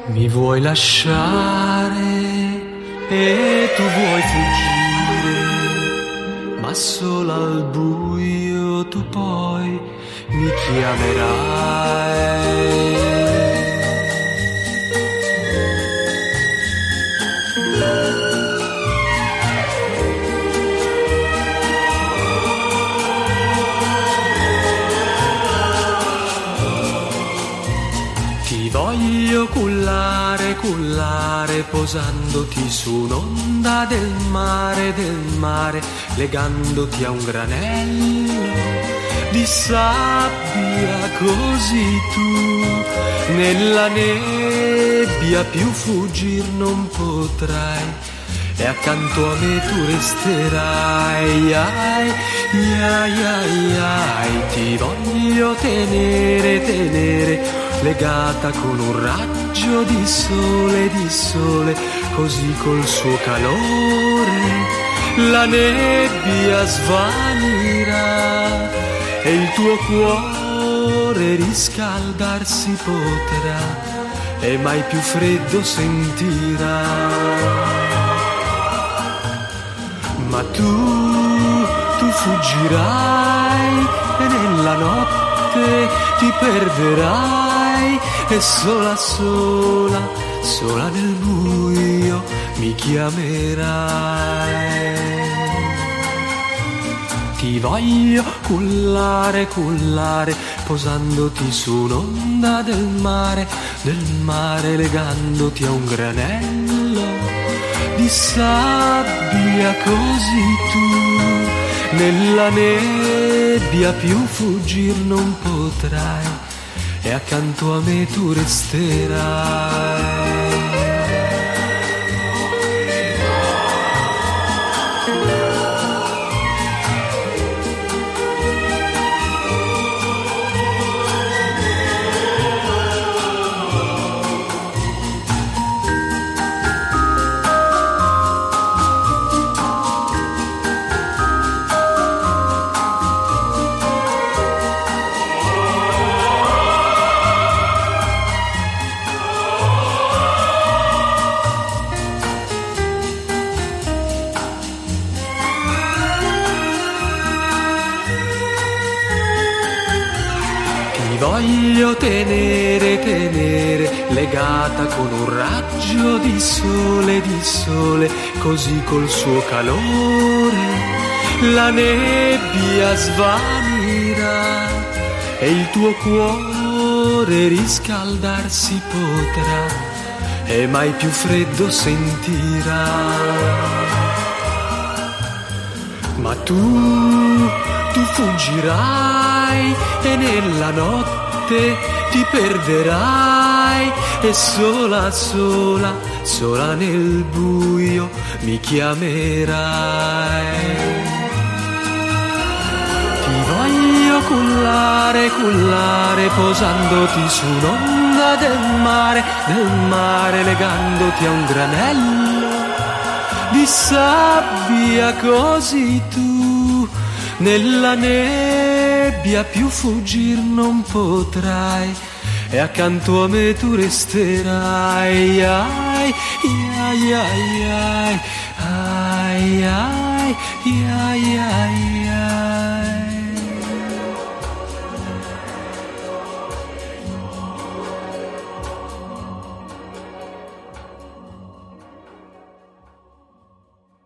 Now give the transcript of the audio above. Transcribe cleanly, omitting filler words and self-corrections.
Mi vuoi lasciare e tu vuoi fuggire, ma solo al buio tu poi mi chiamerai. Ti voglio cullare, cullare, posandoti su un'onda del mare, legandoti a un granello di sabbia, così tu nella nebbia più fuggir non potrai, e accanto a me tu resterai. Ai, ai, ai, ai, ti voglio tenere, tenere, legata con un raggio di sole, così col suo calore la nebbia svanirà e il tuo cuore riscaldarsi potrà e mai più freddo sentirà. Ma tu fuggirai e nella notte ti perderai e sola, sola, sola nel buio mi chiamerai. Ti voglio cullare, cullare, posandoti su un'onda del mare, legandoti a un granello di sabbia, così tu nella nebbia più fuggir non potrai e accanto a me tu resterai. Voglio tenere, tenere, legata con un raggio di sole, così col suo calore la nebbia svanirà e il tuo cuore riscaldarsi potrà e mai più freddo sentirà. Ma tu fuggirai e nella notte ti perderai e sola, sola, sola nel buio mi chiamerai. Ti voglio cullare, cullare, posandoti su un'onda del mare, legandoti a un granello di sabbia, così tu nella nebbia più fuggir non potrai e accanto a me tu resterai. Ai, ai, ai, ai, ai, ai, ai, ai, ai.